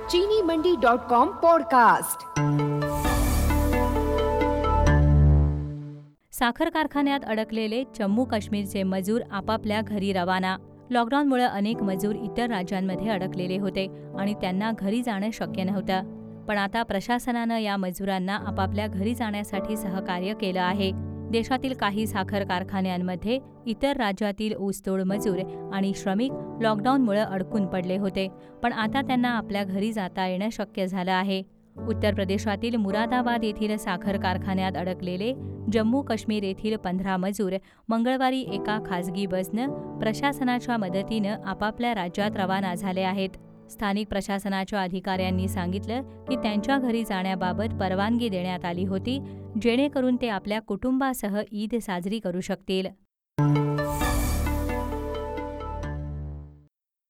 चीनीमंडी.com podcast. साखर कारखान्यात अडकलेले जम्मू काश्मीरचे मजूर आपापल्या घरी रवाना। लॉकडाऊनमुळे अनेक मजूर इतर राज्यांमध्ये अडकलेले होते आणि त्यांना घरी जाणं शक्य नव्हतं। पण आता प्रशासनानं या मजुरांना आपापल्या घरी जाण्यासाठी सहकार्य केलं आहे। देशातील काही साखर कारखान्यांमध्ये इतर राज्यातील ऊसतोड मजूर आणि श्रमिक लॉकडाऊनमुळे अडकून पडले होते, पण आता त्यांना आपल्या घरी जाता येणं शक्य झालं आहे। उत्तर प्रदेशातील मुरादाबाद येथील साखर कारखान्यात अडकलेले जम्मू काश्मीर येथील 15 मजूर मंगळवारी एका खासगी बसनं प्रशासनाच्या मदतीनं आपापल्या राज्यात रवाना झाले आहेत। स्थानिक प्रशासनाच्या अधिकाऱ्यांनी सांगितलं की त्यांच्या घरी जाण्याबाबत परवानगी देण्यात आली होती, जेणेकरून ते आपल्या कुटुंबासह ईद साजरी करू शकतील।